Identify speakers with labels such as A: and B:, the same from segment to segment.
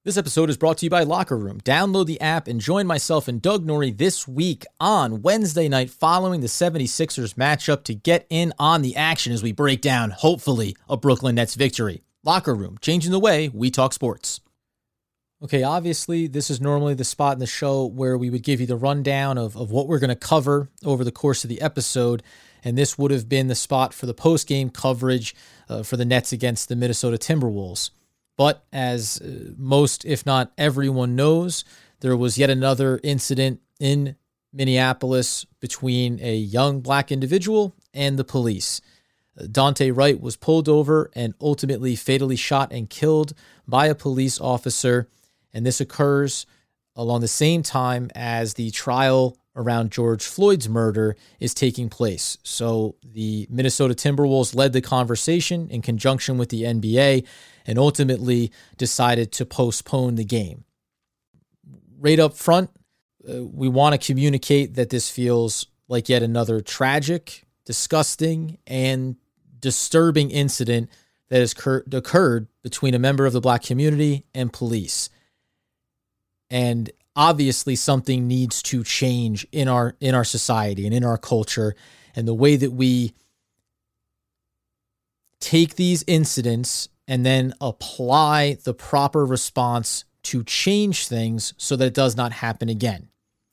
A: This episode is brought to you by Locker Room. Download the app and join myself and Doug Norrie this week on Wednesday night following the 76ers matchup to get in on the action as we break down, hopefully, a Brooklyn Nets victory. Locker Room, changing the way we talk sports. Okay, obviously, this is normally the spot in the show where we would give you the rundown of what we're going to cover over the course of the episode, and this would have been the spot for the post-game coverage for the Nets against the Minnesota Timberwolves. But as most, if not everyone knows, there was yet another incident in Minneapolis between a young black individual and the police. Daunte Wright was pulled over and ultimately fatally shot and killed by a police officer. And this occurs along the same time as the trial around George Floyd's murder is taking place. So the Minnesota Timberwolves led the conversation in conjunction with the NBA and ultimately decided to postpone the game. Right up front, we want to communicate that this feels like yet another tragic, disgusting, and disturbing incident that has occurred between a member of the black community and police. And obviously something needs to change in our society and in our culture, and the way that we take these incidents and then apply the proper response to change things so that it does not happen again.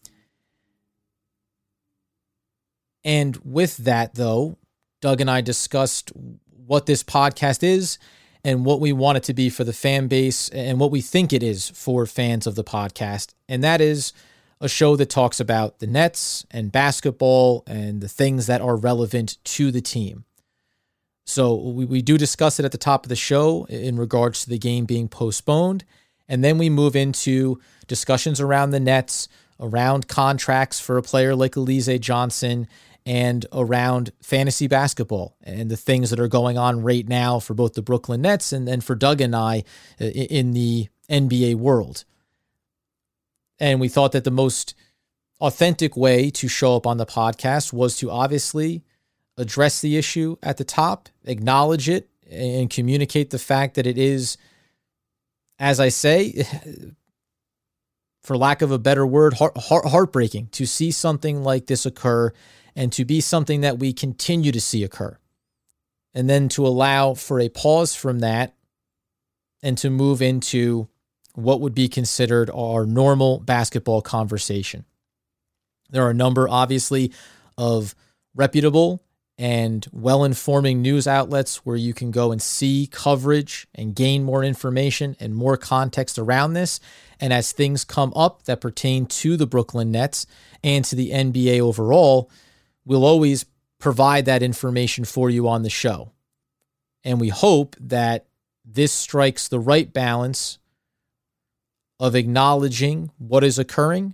A: And with that, though, Doug and I discussed what this podcast is and what we want it to be for the fan base and what we think it is for fans of the podcast. And that is a show that talks about the Nets and basketball and the things that are relevant to the team. So we do discuss it at the top of the show in regards to the game being postponed. And then we move into discussions around the Nets, around contracts for a player like Alize Johnson, and around fantasy basketball and the things that are going on right now for both the Brooklyn Nets and then for Doug and I in the NBA world. And we thought that the most authentic way to show up on the podcast was to obviously address the issue at the top, acknowledge it, and communicate the fact that it is, as I say, for lack of a better word, heartbreaking to see something like this occur and to be something that we continue to see occur. And then to allow for a pause from that and to move into what would be considered our normal basketball conversation. There are a number, obviously, of reputable and well-informing news outlets where you can go and see coverage and gain more information and more context around this. And as things come up that pertain to the Brooklyn Nets and to the NBA overall, we'll always provide that information for you on the show. And we hope that this strikes the right balance of acknowledging what is occurring,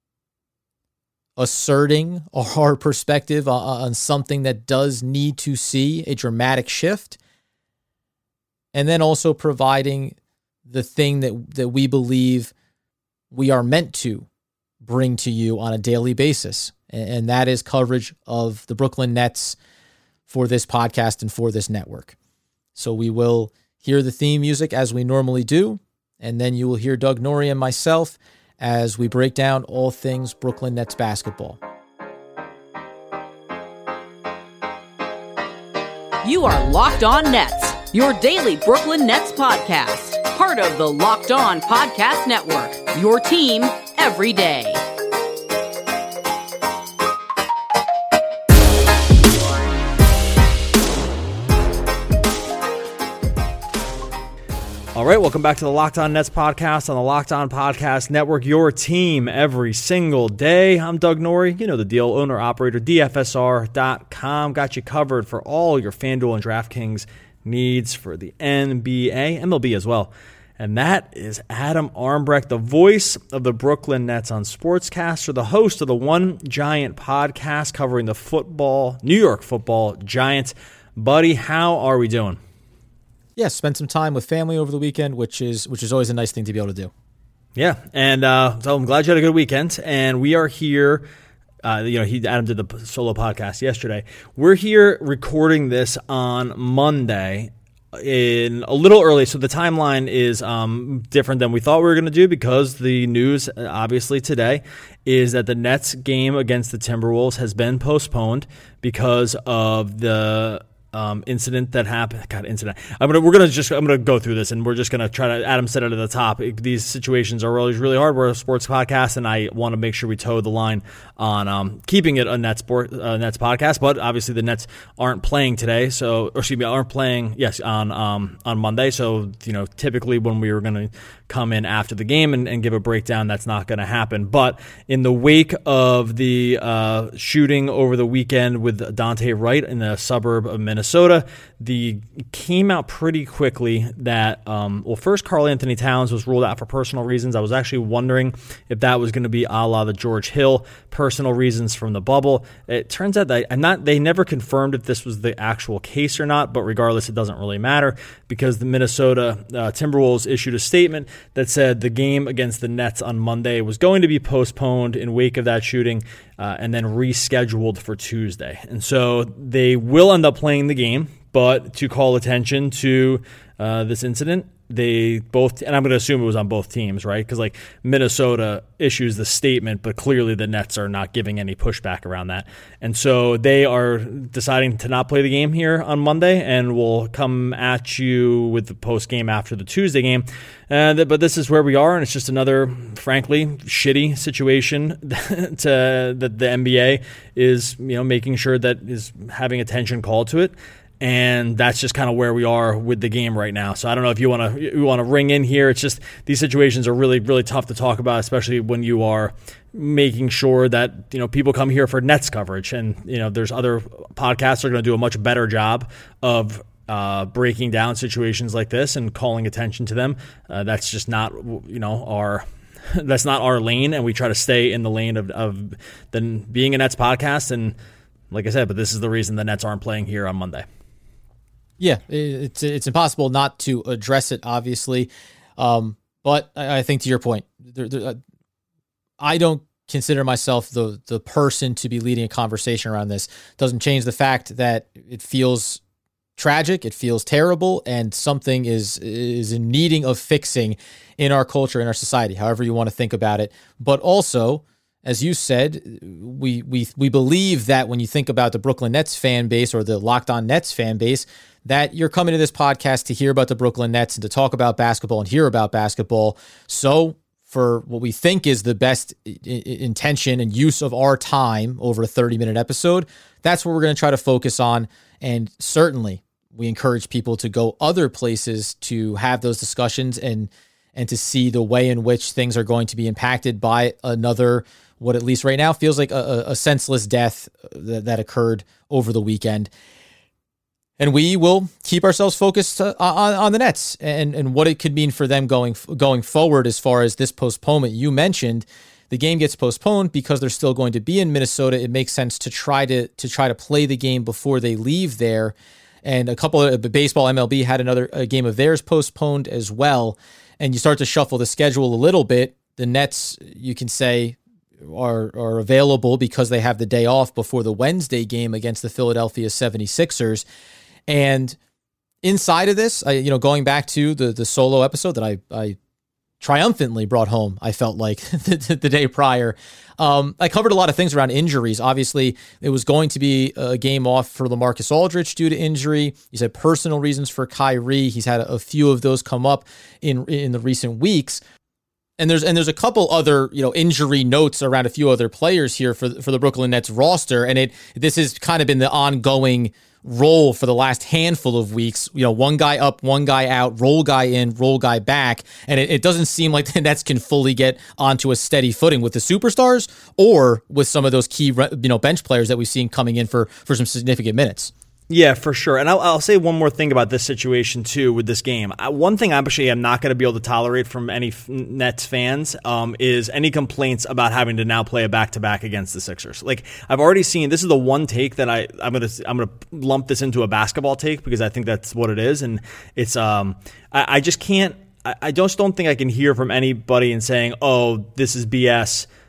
A: asserting our perspective on something that does need to see a dramatic shift, and then also providing the thing that we believe we are meant to bring to you on a daily basis, and that is coverage of the Brooklyn Nets for this podcast and for this network. So we will hear the theme music as we normally do, and then you will hear Doug Norrie and myself as we break down all things Brooklyn Nets basketball.
B: You are Locked On Nets, your daily Brooklyn Nets podcast, part of the Locked On Podcast Network, your team every day.
C: All right, welcome back to the Locked On Nets podcast on the Locked On Podcast Network, your team every single day. I'm Doug Norrie, you know the deal, owner-operator, DFSR.com. Got you covered for all your FanDuel and DraftKings needs for the NBA, MLB as well. And that is Adam Armbrecht, the voice of the Brooklyn Nets on Sportscaster, the host of the One Giant podcast covering the New York football Giants. Buddy, how are we doing?
A: Yeah, spend some time with family over the weekend, which is always a nice thing to be able to do.
C: Yeah, and so I'm glad you had a good weekend. And we are here. Adam did the solo podcast yesterday. We're here recording this on Monday, in a little early. So the timeline is different than we thought we were going to do, because the news, obviously, today is that the Nets game against the Timberwolves has been postponed because of the incident that happened. I'm gonna go through this, and we're just gonna try to. Adam said it at the top. These situations are always really hard. We're a sports podcast, and I want to make sure we toe the line on keeping it a Nets podcast. But obviously, the Nets aren't playing today, aren't playing. Yes, on Monday. So typically when we were gonna come in after the game and give a breakdown, that's not going to happen. But in the wake of the shooting over the weekend with Dante Wright in the suburb of Minnesota, came out pretty quickly that, first, Karl Anthony Towns was ruled out for personal reasons. I was actually wondering if that was going to be a la the George Hill personal reasons from the bubble. It turns out that they never confirmed if this was the actual case or not, but regardless, it doesn't really matter, because the Minnesota Timberwolves issued a statement that said the game against the Nets on Monday was going to be postponed in wake of that shooting and then rescheduled for Tuesday. And so they will end up playing the game, but to call attention to this incident, they both, and I'm going to assume it was on both teams, right? Because Minnesota issues the statement, but clearly the Nets are not giving any pushback around that. And so they are deciding to not play the game here on Monday, and we'll come at you with the post game after the Tuesday game. But this is where we are, and it's just another, frankly, shitty situation that the NBA is, making sure that is having attention called to it. And that's just kind of where we are with the game right now. So I don't know if you want to ring in here. It's just these situations are really, really tough to talk about, especially when you are making sure that people come here for Nets coverage, and there's other podcasts that are going to do a much better job of breaking down situations like this and calling attention to them. That's just not that's not our lane, and we try to stay in the lane of being a Nets podcast. And like I said, but this is the reason the Nets aren't playing here on Monday.
A: Yeah, it's impossible not to address it, obviously. But I think to your point, I don't consider myself the person to be leading a conversation around this. Doesn't change the fact that it feels tragic, it feels terrible, and something is in needing of fixing in our culture, in our society, however you want to think about it. But also, as you said, we believe that when you think about the Brooklyn Nets fan base or the Locked On Nets fan base, that you're coming to this podcast to hear about the Brooklyn Nets and to talk about basketball and hear about basketball. So for what we think is the best intention and use of our time over a 30-minute episode, that's what we're going to try to focus on. And certainly we encourage people to go other places to have those discussions and to see the way in which things are going to be impacted by another, what at least right now feels like a senseless death that occurred over the weekend. And we will keep ourselves focused on the Nets and what it could mean for them going forward as far as this postponement. You mentioned the game gets postponed because they're still going to be in Minnesota. It makes sense to try to play the game before they leave there. And a couple of baseball, MLB had another game of theirs postponed as well. And you start to shuffle the schedule a little bit. The Nets, you can say, are available because they have the day off before the Wednesday game against the Philadelphia 76ers. And inside of this, going back to the solo episode that I triumphantly brought home, I felt like the day prior, I covered a lot of things around injuries. Obviously, it was going to be a game off for LaMarcus Aldridge due to injury. You said personal reasons for Kyrie. He's had a few of those come up in the recent weeks. And there's a couple other injury notes around a few other players here for the Brooklyn Nets roster, and this has kind of been the ongoing role for the last handful of weeks. One guy up, one guy out, roll guy in, roll guy back, and it doesn't seem like the Nets can fully get onto a steady footing with the superstars or with some of those key bench players that we've seen coming in for some significant minutes.
C: Yeah, for sure. And I'll say one more thing about this situation, too, with this game. One thing I'm not going to be able to tolerate from any Nets fans is any complaints about having to now play a back-to-back against the Sixers. I've already seen, this is the one take that I'm going to lump this into a basketball take because I think that's what it is. And it's I just can't, I just don't think I can hear from anybody and saying, oh, this is BS.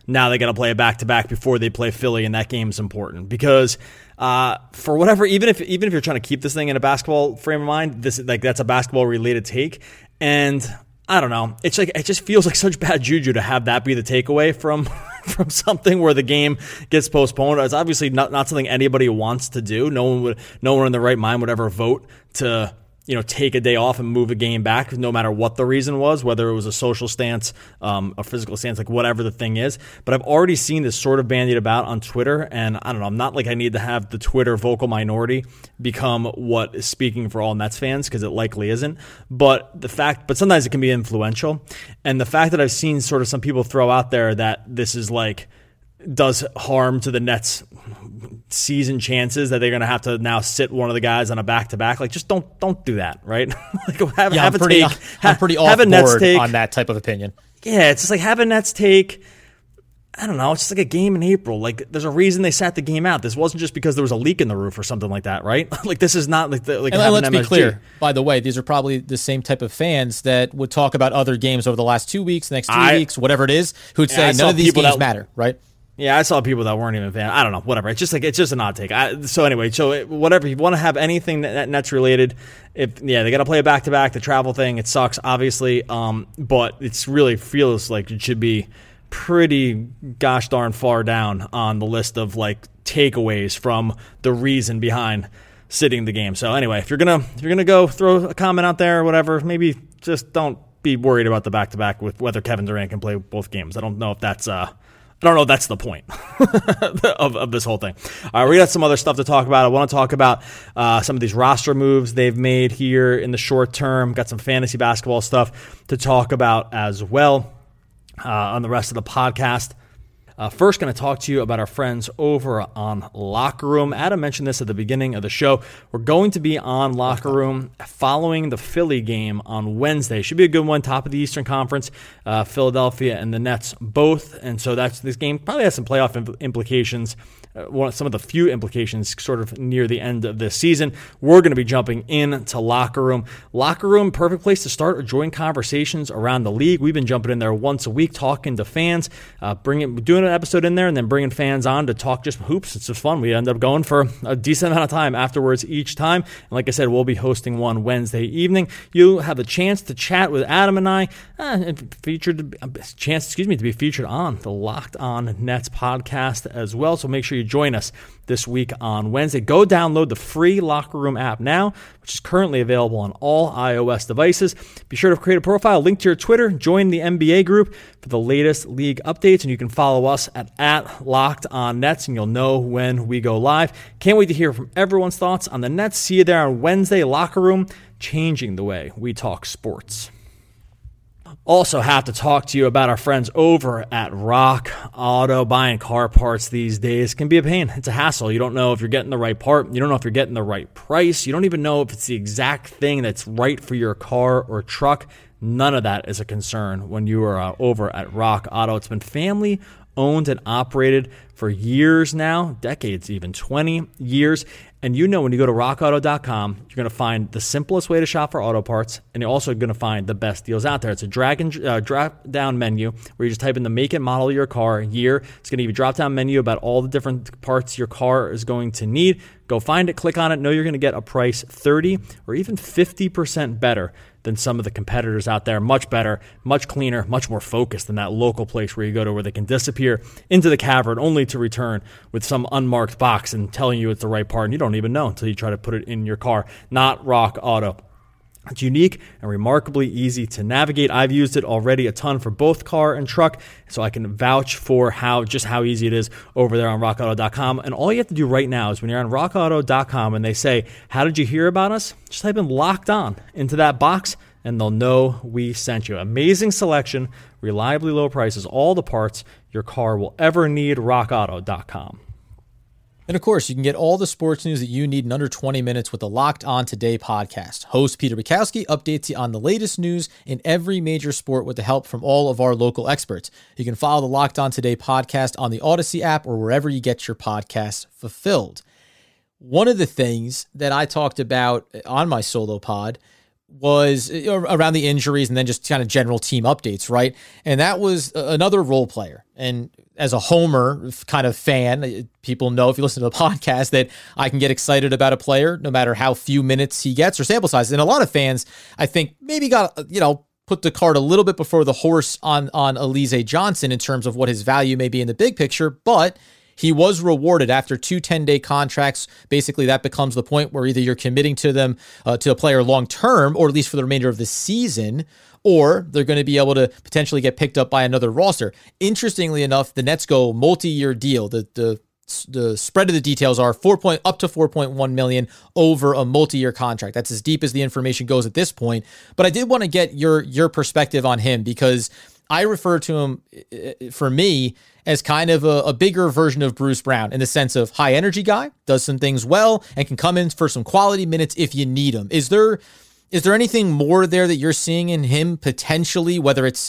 C: now they got to play a back-to-back before they play Philly, and that game's important because for whatever, even if you're trying to keep this thing in a basketball frame of mind, that's a basketball related take, and I don't know. It's like, it just feels like such bad juju to have that be the takeaway from something where the game gets postponed. It's obviously not something anybody wants to do. No one in their right mind would ever vote to, take a day off and move a game back, no matter what the reason was, whether it was a social stance, a physical stance, like whatever the thing is. But I've already seen this sort of bandied about on Twitter, and I don't know, I'm not like I need to have the Twitter vocal minority become what is speaking for all Nets fans, because it likely isn't. But sometimes it can be influential. And the fact that I've seen sort of some people throw out there that this is like, does harm to the Nets' season chances, that they're going to have to now sit one of the guys on a back-to-back. Like, just don't do that, right? Like, I'm pretty off board
A: on that type of opinion.
C: Yeah, it's just like, have a Nets take. I don't know. It's just like a game in April. Like, there's a reason they sat the game out. This wasn't just because there was a leak in the roof or something like that, right? Like, this is not like
A: and let's be clear. By the way, these are probably the same type of fans that would talk about other games over the last 2 weeks, the next 3 weeks, whatever it is, who'd say none of these games matter, right?
C: Yeah, I saw people that weren't even fans. I don't know, whatever. It's just an odd take. Whatever. If you want to have anything that Nets related, they got to play a back-to-back. The travel thing, it sucks, obviously, but it really feels like it should be pretty gosh darn far down on the list of like takeaways from the reason behind sitting the game. So anyway, if you're gonna go throw a comment out there or whatever, maybe just don't be worried about the back-to-back with whether Kevin Durant can play both games. I don't know if that's the point of this whole thing. All right, we got some other stuff to talk about. I want to talk about some of these roster moves they've made here in the short term. Got some fantasy basketball stuff to talk about as well on the rest of the podcast. First, going to talk to you about our friends over on Locker Room. Adam mentioned this at the beginning of the show. We're going to be on Locker Room following the Philly game on Wednesday. Should be a good one, top of the Eastern Conference, Philadelphia and the Nets both. And so this game probably has some playoff implications. Some of the few implications sort of near the end of this season. We're going to be jumping into Locker Room. Locker Room, perfect place to start or join conversations around the league. We've been jumping in there once a week, talking to fans, doing an episode in there, and then bringing fans on to talk just hoops. It's just fun. We end up going for a decent amount of time afterwards each time. And like I said, we'll be hosting one Wednesday evening. You'll have the chance to chat with Adam and I, to be featured on the Locked On Nets podcast as well. So make sure you join us this week on Wednesday. Go download the free Locker Room app now, which is currently available on all iOS devices. Be sure to create a profile, link to your Twitter, join the NBA group for the latest league updates, and you can follow us at Locked On Nets, and you'll know when we go live. Can't wait to hear from everyone's thoughts on the Nets. See you there on Wednesday. Locker Room, changing the way we talk sports. Also have to talk to you about our friends over at Rock Auto. Buying car parts these days can be a pain. It's a hassle. You don't know if you're getting the right part. You don't know if you're getting the right price. You don't even know if it's the exact thing that's right for your car or truck. None of that is a concern when you are over at Rock Auto. It's been family owned and operated for years now, decades even, 20 years. And you know when you go to rockauto.com, you're going to find the simplest way to shop for auto parts, and you're also going to find the best deals out there. It's a drop-down menu where you just type in the make and model of your car, year. It's going to give you a drop-down menu about all the different parts your car is going to need. Go find it, click on it, know you're going to get a price 30 or even 50% better than some of the competitors out there. Much better, much cleaner, much more focused than that local place where you go to where they can disappear into the cavern only to return with some unmarked box and telling you it's the right part, and you don't even know until you try to put it in your car. Not Rock Auto. It's unique and remarkably easy to navigate. I've used it already a ton for both car and truck, so I can vouch for how easy it is over there on rockauto.com. And all you have to do right now is when you're on rockauto.com and they say, "How did you hear about us?" just type in "Locked On" into that box, and they'll know we sent you. Amazing selection, reliably low prices, all the parts your car will ever need. rockauto.com.
A: And of course, you can get all the sports news that you need in under 20 minutes with the Locked On Today podcast. Host Peter Bukowski updates you on the latest news in every major sport with the help from all of our local experts. You can follow the Locked On Today podcast on the Odyssey app or wherever you get your podcasts fulfilled. One of the things that I talked about on my solo pod was around the injuries and then just kind of general team updates, right? And that was another role player. And as a homer kind of fan, people know if you listen to the podcast that I can get excited about a player no matter how few minutes he gets or sample size. And a lot of fans, I think, maybe got, put the cart a little bit before the horse on Alize Johnson in terms of what his value may be in the big picture, but he was rewarded after 2 10-day contracts. Basically, that becomes the point where either you're committing to them, to a player long-term, or at least for the remainder of the season, or they're going to be able to potentially get picked up by another roster. Interestingly enough, the Nets go multi-year deal. The spread of the details are up to $4.1 million over a multi-year contract. That's as deep as the information goes at this point. But I did want to get your perspective on him, because I refer to him, for me, as kind of a bigger version of Bruce Brown, in the sense of high energy guy, does some things well, and can come in for some quality minutes if you need him. Is there anything more there that you're seeing in him potentially, whether it's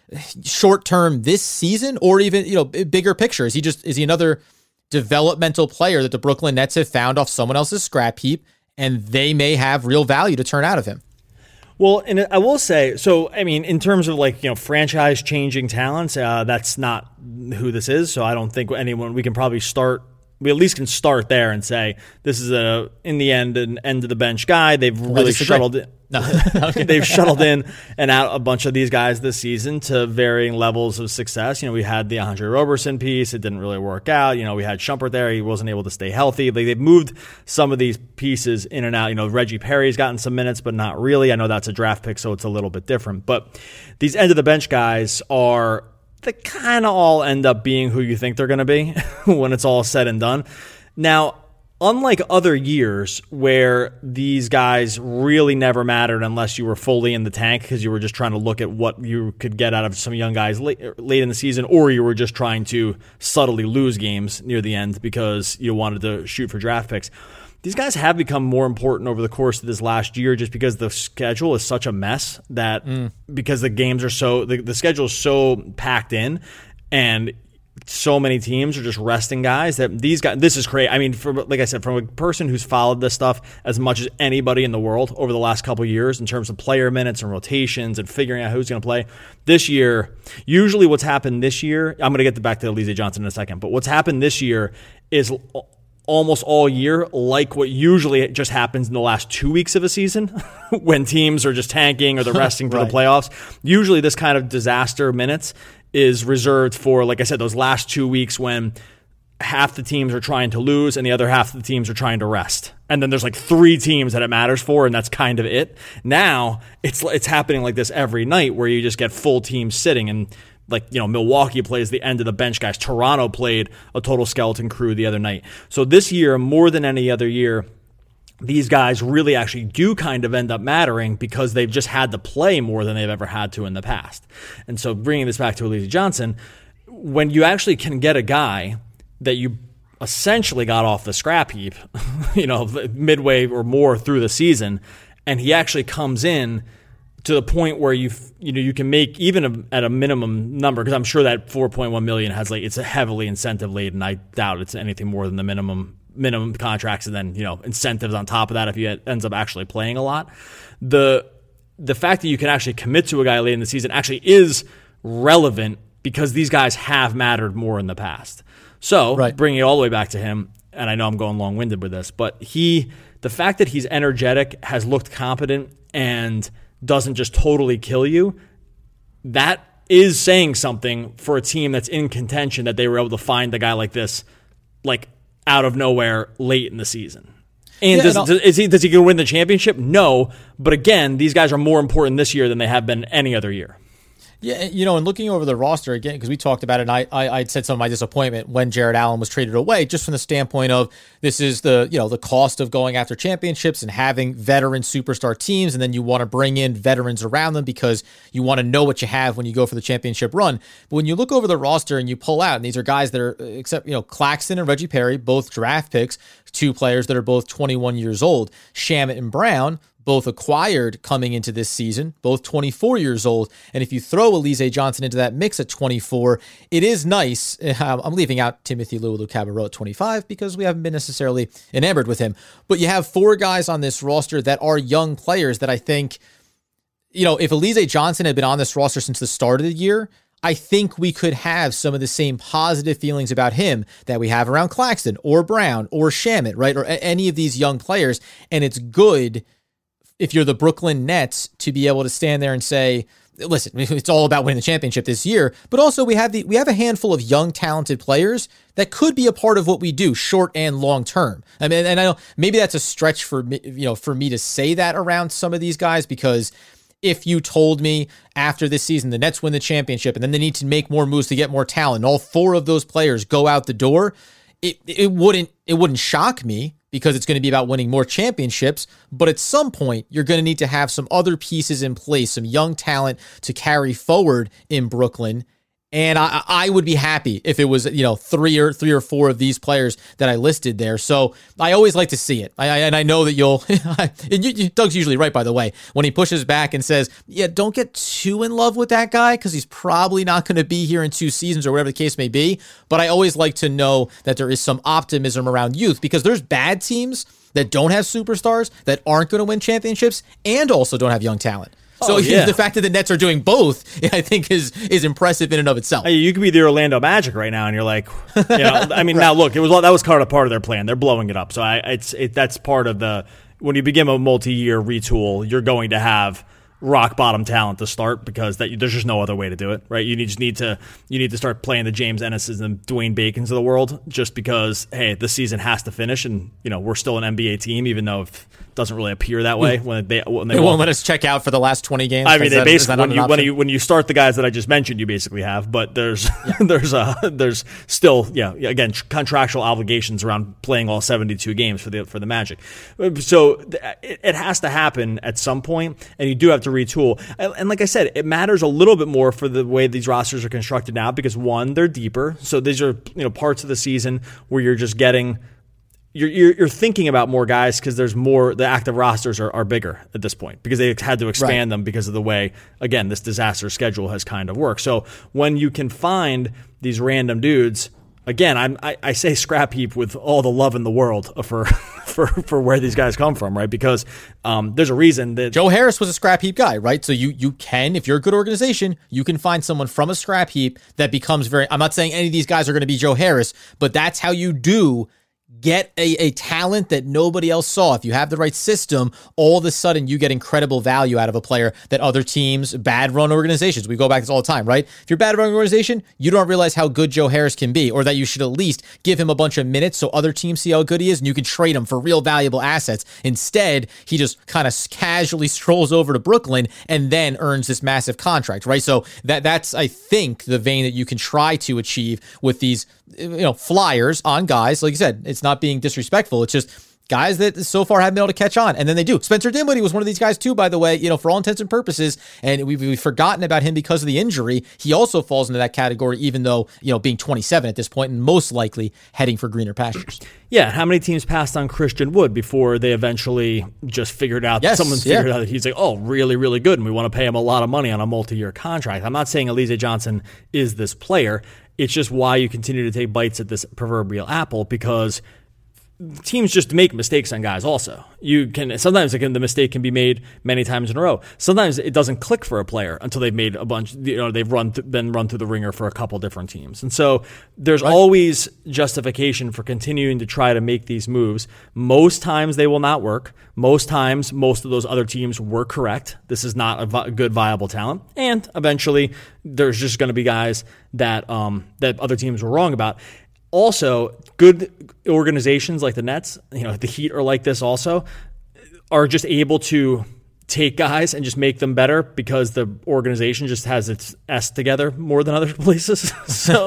A: short term this season or even, bigger picture? Is he another developmental player that the Brooklyn Nets have found off someone else's scrap heap, and they may have real value to turn out of him?
C: Well, and I will say, so, I mean, in terms of franchise-changing talents, that's not who this is. So I don't think we can probably we at least can start there and say this is in the end, an end-of-the-bench guy. They've really shuttled in. No. Okay. They've shuttled in and out a bunch of these guys this season to varying levels of success. We had the Andre Roberson piece. It didn't really work out. We had Shumpert there. He wasn't able to stay healthy. They've moved some of these pieces in and out. Reggie Perry's gotten some minutes, but not really. I know that's a draft pick, so it's a little bit different. But these end-of-the-bench guys they kind of all end up being who you think they're going to be when it's all said and done. Now, unlike other years where these guys really never mattered unless you were fully in the tank because you were just trying to look at what you could get out of some young guys late in the season, or you were just trying to subtly lose games near the end because you wanted to shoot for draft picks. These guys have become more important over the course of this last year just because the schedule is such a mess that because the games are the schedule is so packed in and so many teams are just resting guys that these guys, this is crazy. I mean, like I said, from a person who's followed this stuff as much as anybody in the world over the last couple of years in terms of player minutes and rotations and figuring out who's going to play this year, usually what's happened this year, I'm going to get back to Alize Johnson in a second, but what's happened this year is almost all year, like what usually just happens in the last 2 weeks of a season when teams are just tanking or they're resting for the playoffs. Usually this kind of disaster minutes is reserved for, like I said, those last 2 weeks when half the teams are trying to lose and the other half of the teams are trying to rest. And then there's 3 teams that it matters for, and that's kind of it. Now it's happening like this every night where you just get full teams sitting, and Milwaukee plays the end of the bench guys. Toronto played a total skeleton crew the other night. So this year, more than any other year, these guys really actually do kind of end up mattering because they've just had to play more than they've ever had to in the past. And so bringing this back to Alize Johnson, when you actually can get a guy that you essentially got off the scrap heap, midway or more through the season, and he actually comes in to the point where you can make even at a minimum number, because I'm sure that 4.1 million has it's a heavily incentive laden. I doubt it's anything more than the minimum contracts and then incentives on top of that if he ends up actually playing a lot. The fact that you can actually commit to a guy late in the season actually is relevant because these guys have mattered more in the past. So bringing it all the way back to him, and I know I'm going long-winded with this, but the fact that he's energetic, has looked competent, and doesn't just totally kill you, that is saying something for a team that's in contention that they were able to find a guy like this, out of nowhere late in the season. And does he go win the championship? No, but again, these guys are more important this year than they have been any other year.
A: Yeah, and looking over the roster again, because we talked about it, and I'd said some of my disappointment when Jarrett Allen was traded away, just from the standpoint of this is the cost of going after championships and having veteran superstar teams, and then you want to bring in veterans around them because you want to know what you have when you go for the championship run. But when you look over the roster and you pull out, and these are guys that are, except Claxton and Reggie Perry, both draft picks, 2 players that are both 21 years old, Shamet and Brown, both acquired coming into this season, both 24 years old. And if you throw Alize Johnson into that mix at 24, it is nice. I'm leaving out Timothy Luwawu-Cabarrot at 25 because we haven't been necessarily enamored with him. But you have 4 guys on this roster that are young players that I think, if Alize Johnson had been on this roster since the start of the year, I think we could have some of the same positive feelings about him that we have around Claxton or Brown or Shamet, right? Or any of these young players. And it's good if you're the Brooklyn Nets to be able to stand there and say, listen, it's all about winning the championship this year, but also we have a handful of young, talented players that could be a part of what we do short and long term. I mean, and I know maybe that's a stretch for me, for me to say that around some of these guys, because if you told me after this season the Nets win the championship and then they need to make more moves to get more talent, and all 4 of those players go out the door, it wouldn't shock me, because it's going to be about winning more championships. But at some point, you're going to need to have some other pieces in place, some young talent to carry forward in Brooklyn. And I would be happy if it was, 3 or 4 of these players that I listed there. So I always like to see it. I know that you'll, Doug's usually right, by the way, when he pushes back and says, yeah, don't get too in love with that guy because he's probably not going to be here in 2 seasons or whatever the case may be. But I always like to know that there is some optimism around youth, because there's bad teams that don't have superstars, that aren't going to win championships, and also don't have young talent. So the fact that the Nets are doing both, I think, is impressive in and of itself.
C: You could be the Orlando Magic right now, and you're like, I mean, Now look, that was kind of part of their plan. They're blowing it up, so that's part of the. When you begin a multi-year retool, you're going to have rock bottom talent to start, because there's just no other way to do it, right? You need to start playing the James Ennis's and Dwayne Bacons of the world, just because, hey, the season has to finish, and we're still an NBA team, even though it doesn't really appear that way when they
A: won't let us check out for the last 20 games.
C: I mean, they basically when you start the guys that I just mentioned, you basically have, but there's still again contractual obligations around playing all 72 games for the Magic, so it has to happen at some point, and you do have to retool. And like I said, it matters a little bit more for the way these rosters are constructed now, because one, they're deeper. So these are parts of the season where you're just getting you're thinking about more guys, because there's more. The active rosters are bigger at this point, because they had to expand them because of the way, again, this disaster schedule has kind of worked. So when you can find these random dudes, again, I say scrap heap with all the love in the world for where these guys come from, right? Because there's a reason that
A: Joe Harris was a scrap heap guy, right? So you can, if you're a good organization, you can find someone from a scrap heap that becomes very. I'm not saying any of these guys are going to be Joe Harris, but that's how you do get a talent that nobody else saw. If you have the right system, all of a sudden you get incredible value out of a player that other teams, bad run organizations, we go back to this all the time, right? If you're a bad run organization, you don't realize how good Joe Harris can be, or that you should at least give him a bunch of minutes so other teams see how good he is, and you can trade him for real valuable assets. Instead, he just kind of casually strolls over to Brooklyn and then earns this massive contract, right? So that's, I think, the vein that you can try to achieve with these flyers on guys. Like you said, it's not being disrespectful. It's just guys that so far haven't been able to catch on. And then they do. Spencer Dinwiddie was one of these guys too, by the way, for all intents and purposes. And we've forgotten about him because of the injury. He also falls into that category, even though, being 27 at this point and most likely heading for greener pastures.
C: Yeah. How many teams passed on Christian Wood before they eventually just figured out that he's like, oh, really, really good, and we want to pay him a lot of money on a multi-year contract. I'm not saying Alize Johnson is this player. It's just why you continue to take bites at this proverbial apple, because teams just make mistakes on guys also. Sometimes the mistake can be made many times in a row. Sometimes it doesn't click for a player until they've made a bunch, they've been run through the ringer for a couple different teams. And so there's always justification for continuing to try to make these moves. Most times they will not work. Most times, most of those other teams were correct. This is not a good, viable talent. And eventually there's just going to be guys that other teams were wrong about. Also, good organizations like the Nets, the Heat are like this also, are just able to take guys and just make them better because the organization just has its S together more than other places. So,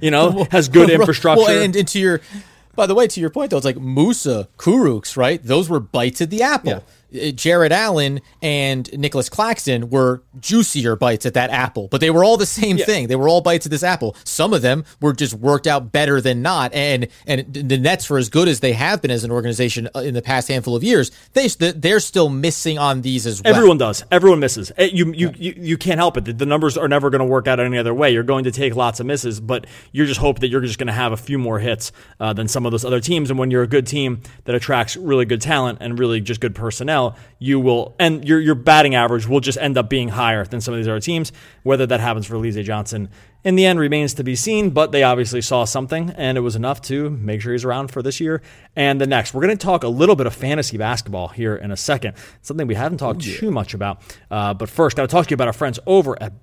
C: has good infrastructure.
A: Well, and to your point though, it's like Musa, Kurucs, right? Those were bites at the apple. Jared Allen and Nicholas Claxton were juicier bites at that apple, but they were all the same thing. They were all bites at this apple. Some of them were just worked out better than not. And the Nets, for as good as they have been as an organization in the past handful of years, they're still missing on these as well.
C: Everyone does. Everyone misses. You can't help it. The numbers are never going to work out any other way. You're going to take lots of misses, but you're just hoping that you're just going to have a few more hits than some of those other teams. And when you're a good team that attracts really good talent and really just good personnel, you will, and your batting average will just end up being higher than some of these other teams. Whether that happens for Alize Johnson in the end remains to be seen, but they obviously saw something, and it was enough to make sure he's around for this year and the next. We're going to talk a little bit of fantasy basketball here in a second, something we haven't talked too much about. But first, got to talk to you about our friends over at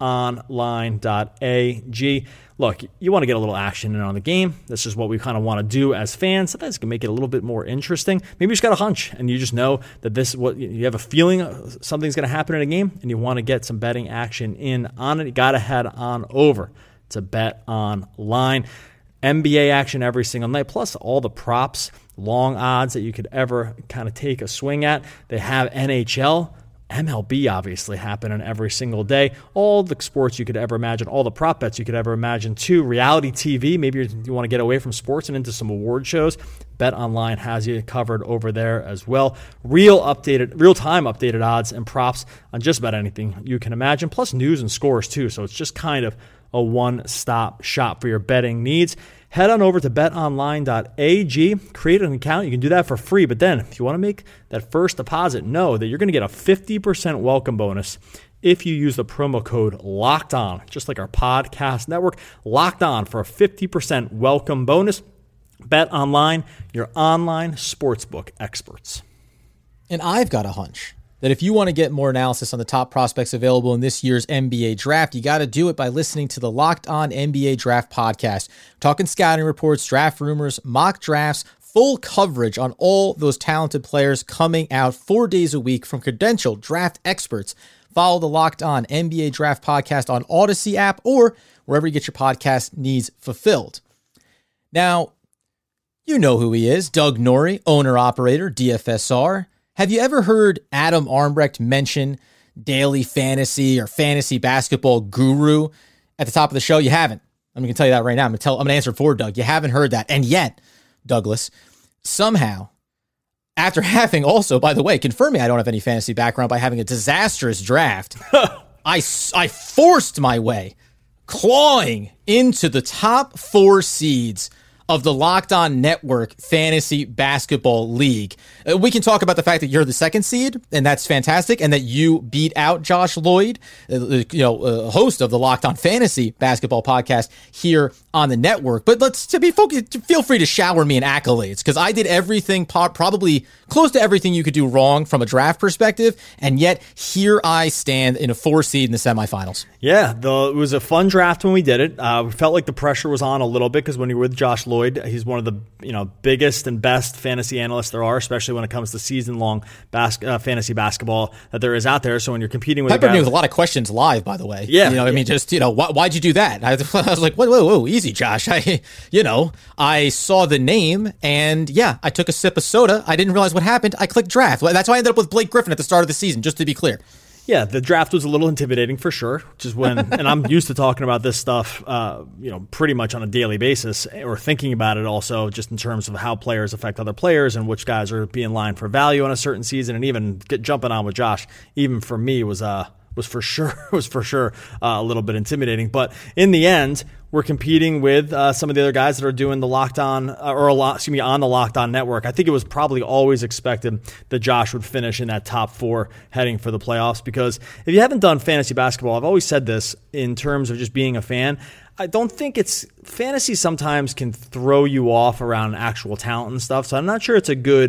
C: betonline.ag. Look, you want to get a little action in on the game. This is what we kind of want to do as fans. Sometimes it can make it a little bit more interesting. Maybe you just got a hunch and you just know that this is what you have a feeling something's going to happen in a game and you want to get some betting action in on it. You got to head on over to Bet Online. NBA action every single night, plus all the props, long odds that you could ever kind of take a swing at. They have NHL. MLB obviously happening every single day. All the sports you could ever imagine, all the prop bets you could ever imagine too. Reality TV, maybe you want to get away from sports and into some award shows. BetOnline has you covered over there as well. Real-time updated odds and props on just about anything you can imagine, plus news and scores too. So it's just kind of a one-stop shop for your betting needs. Head on over to betonline.ag, create an account. You can do that for free, but then if you want to make that first deposit, know that you're going to get a 50% welcome bonus if you use the promo code LOCKEDON, just like our podcast network, Locked On, for a 50% welcome bonus. BetOnline, your online sportsbook experts.
A: And I've got a hunch that if you want to get more analysis on the top prospects available in this year's NBA draft, you got to do it by listening to the Locked On NBA Draft podcast. Talking scouting reports, draft rumors, mock drafts, full coverage on all those talented players coming out 4 days a week from credentialed draft experts. Follow the Locked On NBA Draft podcast on Odyssey app or wherever you get your podcast needs fulfilled. Now, you know who he is, Doug Norrie, owner-operator, DFSR. Have you ever heard Adam Armbrecht mention daily fantasy or fantasy basketball guru at the top of the show? You haven't. I'm going to tell you that right now. I'm going to answer for Doug. You haven't heard that. And yet, Douglas, somehow, after having also, by the way, confirming I don't have any fantasy background by having a disastrous draft, I forced my way, clawing into the top 4 seeds of the Locked On Network Fantasy Basketball League. We can talk about the fact that you're the 2nd seed, and that's fantastic, and that you beat out Josh Lloyd, host of the Locked On Fantasy Basketball podcast here on the network. But feel free to shower me in accolades, because I did everything, probably close to everything you could do wrong from a draft perspective, and yet here I stand in a 4 seed in the semifinals.
C: Yeah, it was a fun draft when we did it. We felt like the pressure was on a little bit because when you're with Josh Lloyd, he's one of the biggest and best fantasy analysts there are, especially when it comes to season-long fantasy basketball that there is out there. So when you're competing with
A: Peppered me with a lot of questions live, by the way.
C: Yeah,
A: why'd you do that? I was like, whoa, easy, Josh. I saw the name and I took a sip of soda. I didn't realize what happened. I clicked draft. That's why I ended up with Blake Griffin at the start of the season, just to be clear.
C: Yeah, the draft was a little intimidating for sure, which is when, and I'm used to talking about this stuff, pretty much on a daily basis, or thinking about it also just in terms of how players affect other players and which guys are being lined for value in a certain season, and even jumping on with Josh, even for me was for sure a little bit intimidating. But in the end, we're competing with some of the other guys that are doing the Locked On, on the Locked On Network. I think it was probably always expected that Josh would finish in that top 4 heading for the playoffs, because if you haven't done fantasy basketball, I've always said this in terms of just being a fan, I don't think fantasy sometimes can throw you off around actual talent and stuff. So I'm not sure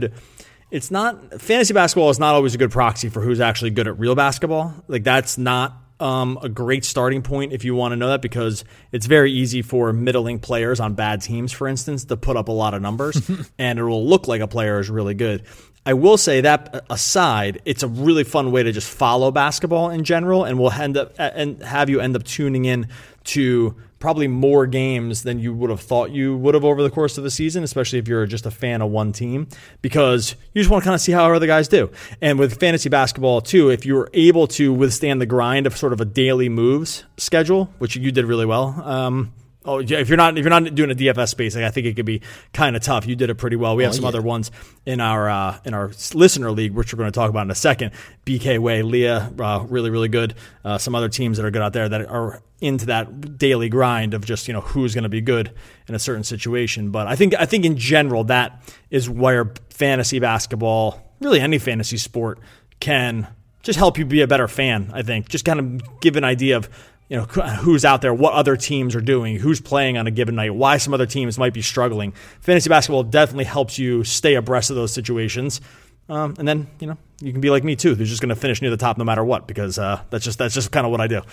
C: fantasy basketball is not always a good proxy for who's actually good at real basketball. Like, that's not a great starting point if you want to know that, because it's very easy for middling players on bad teams, for instance, to put up a lot of numbers and it will look like a player is really good. I will say that aside, it's a really fun way to just follow basketball in general, and we'll have you end up tuning in to probably more games than you would have thought you would have over the course of the season, especially if you're just a fan of one team, because you just want to kind of see how other guys do. And with fantasy basketball too, if you're able to withstand the grind of sort of a daily moves schedule, which you did really well. If you're not doing a DFS space, I think it could be kind of tough. You did it pretty well. We have some other ones in our listener league, which we're going to talk about in a second. BK Way, Leah, really, really good. Some other teams that are good out there that are into that daily grind of just, who's going to be good in a certain situation. But I think in general, that is where fantasy basketball, really any fantasy sport, can just help you be a better fan. I think just kind of give an idea of who's out there, what other teams are doing, who's playing on a given night, why some other teams might be struggling. Fantasy basketball definitely helps you stay abreast of those situations. And then, you can be like me too, who's just going to finish near the top no matter what, because that's just kind of what I do.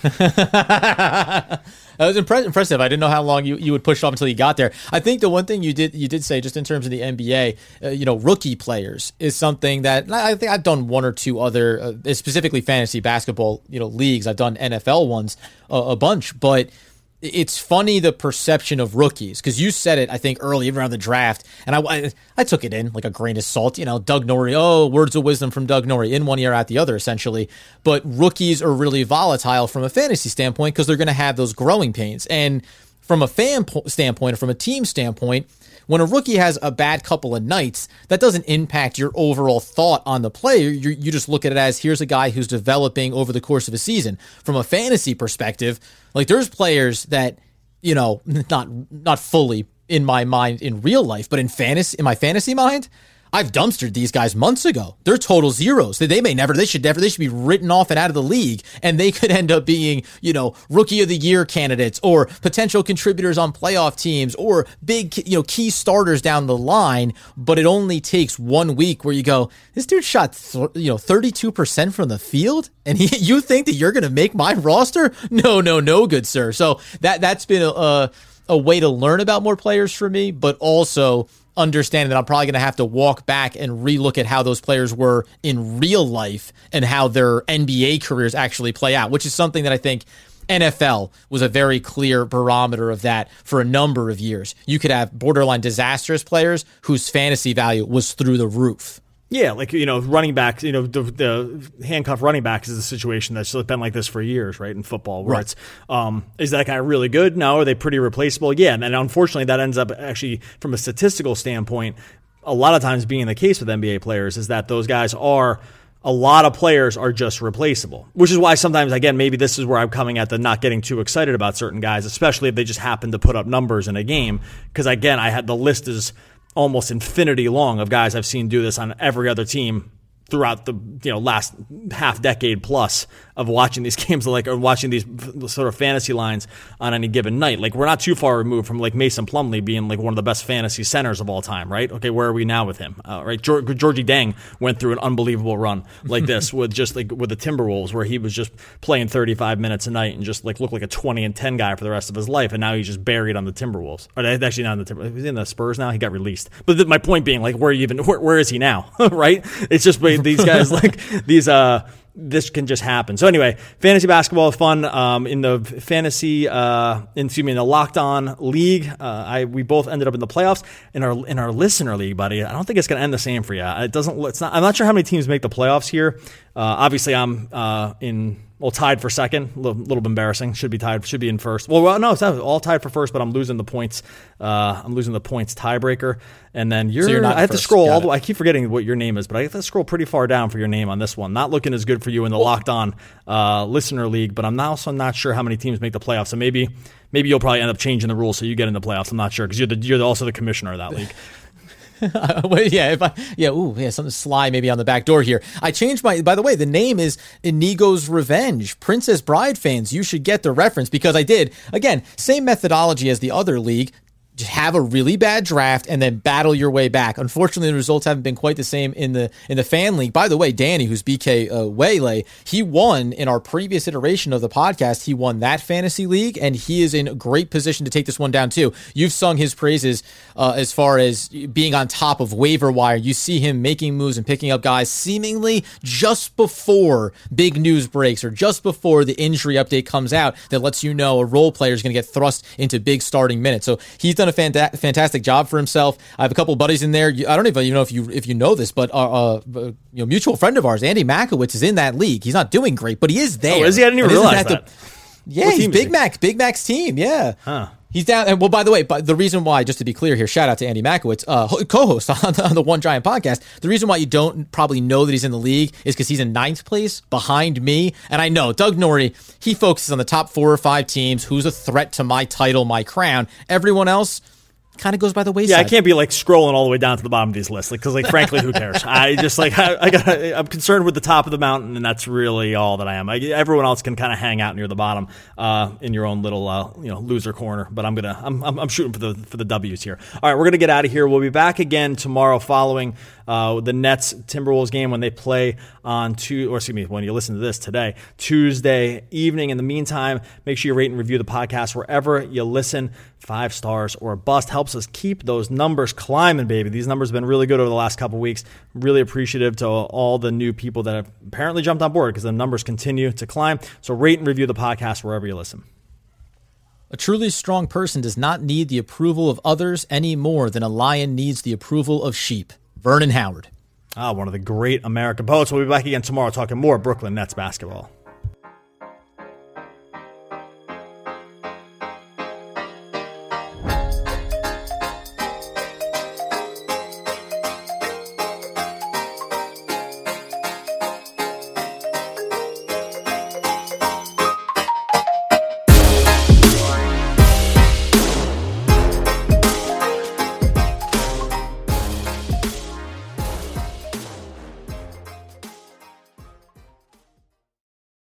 A: That was impressive. I didn't know how long you would push off until you got there. I think the one thing you did say, just in terms of the NBA, rookie players is something that I think I've done one or two other, specifically fantasy basketball, leagues. I've done NFL ones a bunch, but it's funny the perception of rookies, because you said it, I think, early around the draft, and I took it in like a grain of salt. Doug Norrie, words of wisdom from Doug Norrie, in one ear out the other, essentially. But rookies are really volatile from a fantasy standpoint because they're going to have those growing pains. And from a fan standpoint, or from a team standpoint, when a rookie has a bad couple of nights, that doesn't impact your overall thought on the player. You just look at it as, here's a guy who's developing over the course of a season. From a fantasy perspective, like, there's players that, not fully in my mind in real life, but in my fantasy mind, I've dumpstered these guys months ago. They're total zeros. They should be written off and out of the league, and they could end up being, rookie of the year candidates or potential contributors on playoff teams or big, key starters down the line. But it only takes 1 week where you go, this dude shot, 32% from the field, and you think that you're going to make my roster? No, good sir. So that's been a way to learn about more players for me, but also understanding that I'm probably going to have to walk back and relook at how those players were in real life and how their NBA careers actually play out, which is something that I think NFL was a very clear barometer of that for a number of years. You could have borderline disastrous players whose fantasy value was through the roof.
C: Yeah, like, running backs, the handcuff running backs is a situation that's been like this for years, right, in football, where it's, is that guy really good? No. Are they pretty replaceable? Yeah, and unfortunately that ends up actually, from a statistical standpoint, a lot of times being the case with NBA players is that those guys a lot of players are just replaceable, which is why sometimes, again, maybe this is where I'm coming at the not getting too excited about certain guys, especially if they just happen to put up numbers in a game, because, again, the list is almost infinity long of guys I've seen do this on every other team throughout the last half decade plus of watching these games, or watching these sort of fantasy lines on any given night. Like, we're not too far removed from like Mason Plumlee being like one of the best fantasy centers of all time, right? Okay, where are we now with him? Right, Georgie Dang went through an unbelievable run like this with the Timberwolves, where he was just playing 35 minutes a night and just looked like a 20-10 guy for the rest of his life, and now he's just buried on the Timberwolves. Or actually not in the Timberwolves. He's in the Spurs now. He got released. But my point being, like, where is he now? Right? It's just these guys this can just happen. So anyway, fantasy basketball is fun. In the Locked On League, we both ended up in the playoffs. In our listener league, buddy, I don't think it's going to end the same for you. I'm not sure how many teams make the playoffs here. Obviously, I'm tied for second. A little bit embarrassing. Should be in first. Well, no, it's all tied for first, but I'm losing the points. I'm losing the points tiebreaker. And then you're not. I have to scroll all the way. I keep forgetting what your name is, but I have to scroll pretty far down for your name on this one. Not looking as good for you in the Locked On listener league, but I'm also not sure how many teams make the playoffs. So maybe you'll probably end up changing the rules so you get in the playoffs. I'm not sure, because you're also the commissioner of that league. Something sly maybe on the back door here. I changed by the way, the name is Inigo's Revenge. Princess Bride fans, you should get the reference, because I did. Again, same methodology as the other league.
A: have a really bad draft and then battle your way back. Unfortunately, the results haven't been quite the same in the fan league. By the way, Danny, who's BK Waylay, he won in our previous iteration of the podcast. He won that fantasy league, and he is in a great position to take this one down too. You've sung his praises as far as being on top of waiver wire. You see him making moves and picking up guys seemingly just before big news breaks or just before the injury update comes out that lets you know a role player is going to get thrust into big starting minutes. So he's done a fantastic job for himself. I have a couple of buddies in there. I don't even know if you know this, but mutual friend of ours, Andy Makowitz, is in that league. He's not doing great, but he is there.
C: Oh, is he? I didn't even realize that.
A: Yeah, he's Big Mac's team. Yeah.
C: Huh.
A: He's down. And well, by the way, the reason why, just to be clear here, shout out to Andy Makowitz, co-host on the One Giant podcast. The reason why you don't probably know that he's in the league is because he's in 9th place behind me. And I know Doug Norrie, he focuses on the top 4 or 5 teams. Who's a threat to my title, my crown? Everyone else kind of goes by the wayside.
C: Yeah, I can't be like scrolling all the way down to the bottom of these lists because, like, frankly, who cares? I just like I'm concerned with the top of the mountain, and that's really all that I am. Everyone else can kind of hang out near the bottom in your own little loser corner. But I'm shooting for the W's here. All right, we're gonna get out of here. We'll be back again tomorrow following the Nets Timberwolves game when they play on when you listen to this today, Tuesday evening. In the meantime, make sure you rate and review the podcast wherever you listen. 5 stars or a bust helps us keep those numbers climbing, baby. These numbers have been really good over the last couple of weeks. Really appreciative to all the new people that have apparently jumped on board because the numbers continue to climb. So rate and review the podcast wherever you listen.
A: A truly strong person does not need the approval of others any more than a lion needs the approval of sheep. Vernon Howard.
C: One of the great American poets. We'll be back again tomorrow talking more Brooklyn Nets basketball.